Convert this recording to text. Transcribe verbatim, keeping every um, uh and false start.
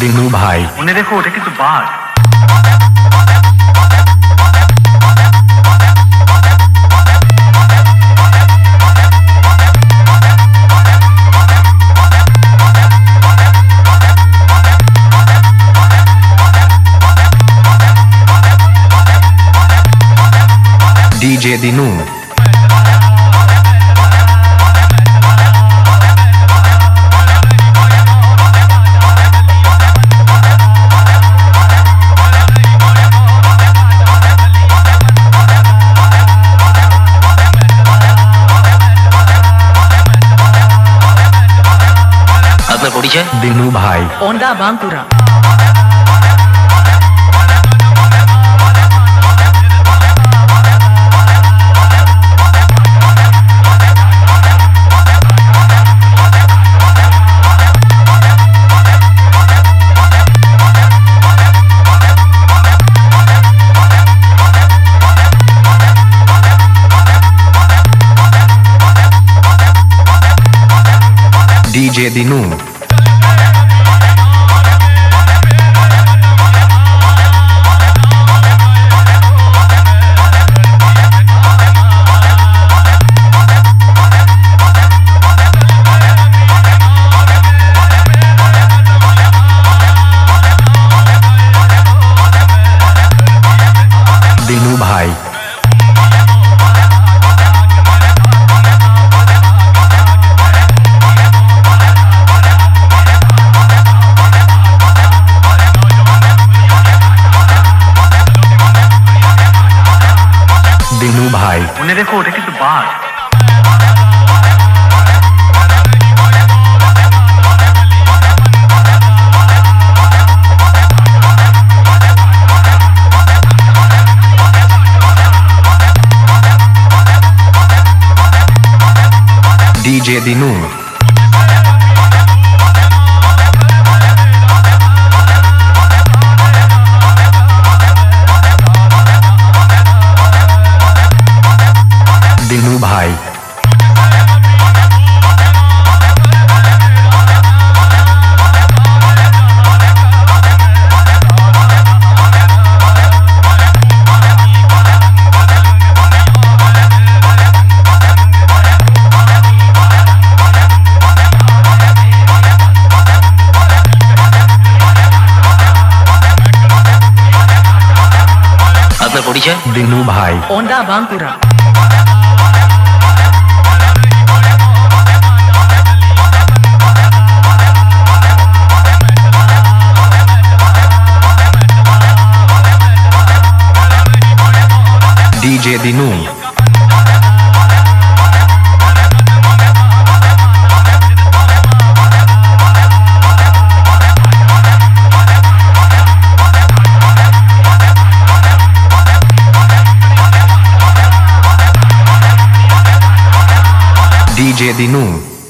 दिनू भाई उन्हें देखो ওটা কিন্তু বাঘ। डीजे दिनू আপনার পরিচয়? दिनू भाई ओंडा बांकुरा। डीजे दिनू दिनू भाई दिनू भाई उन्हें देखो ওটা কিন্তু বাঘ। डीजे दिनू दिनू भाई আপনার পরিচয়? दिनू भाई ओंडा बांकुरा। DJ Dinu DJ Dinu